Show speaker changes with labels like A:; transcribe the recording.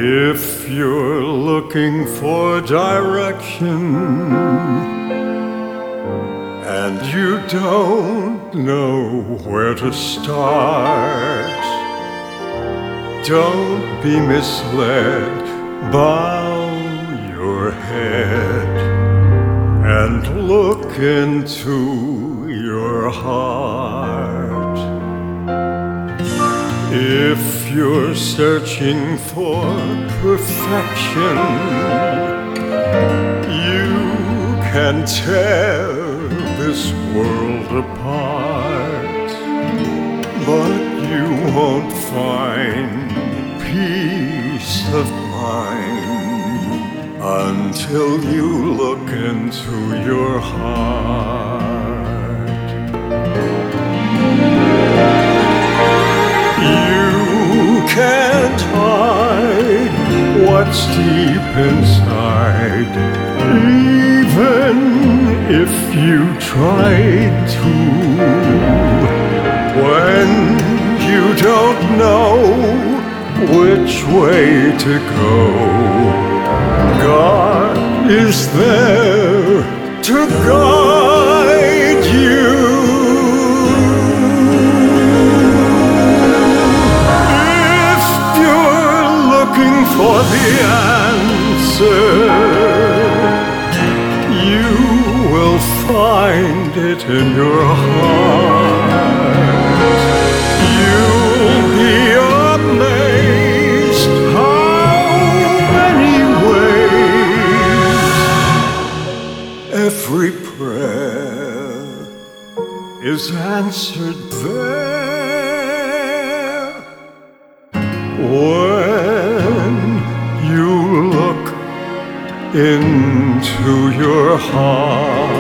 A: If you're looking for direction and you don't know where to start, don't be misled. Bow your head and look into your heart. If you're searching for perfection, you can tear this world apart, but you won't find peace of mind until you look into your heart. You can't hide what's deep inside, even if you tried to. When you don't know which way to go, God is there to guide you. If you're looking for the answer, you will find it in your heart. You'll be amazed how many ways every prayer is answered there. When you look into your heart.